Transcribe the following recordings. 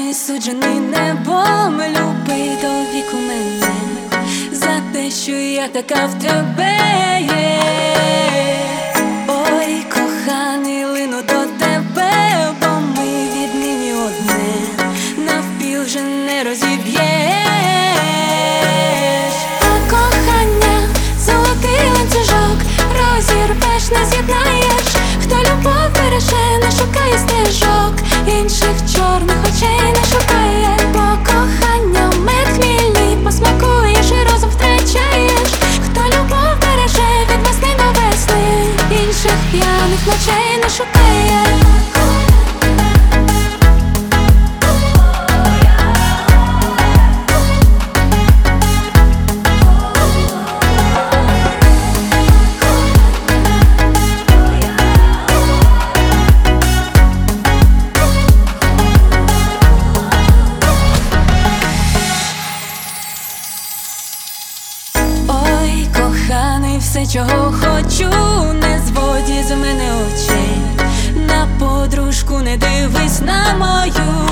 коханий, суджений небом, люби до віку мене, за те, що я така в тебе є. Ой, коханий, лину до тебе, бо ми віднині одне, навпіл вже не розіб'єш. А кохання золотий ланцюжок, розірвеш, не з'єднаєш. Хто любов береже, не шукає стежок, інших чорних очей не шукає. Бо кохання мед хмільний, посмакуєш і розум втрачаєш. Хто любов береже, від весни до весни, інших п'яних ночей не шукає. Все, чого хочу, не зводі з мене очей, на подружку не дивись на мою.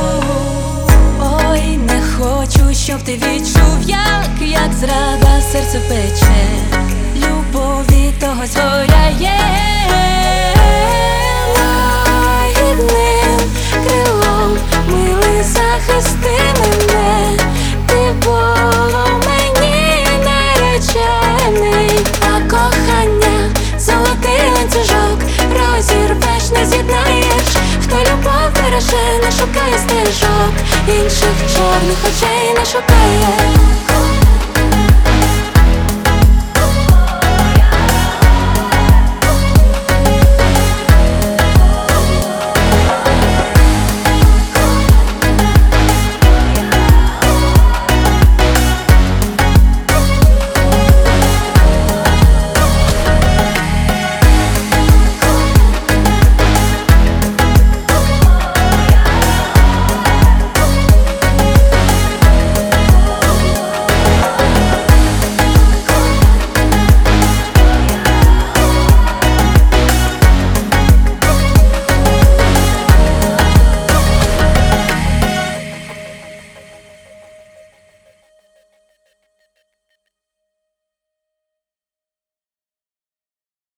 Ой, не хочу, щоб ти відчув, як зрада серце пече, любові того згоряє. Лагідним крилом, милий, захисти мене, ти було мені наречений. Кохання золотий ланцюжок, розірвеш, не з'єднаєш. Хто любов береже, не шукає стежок, інших чорних очей не шукає.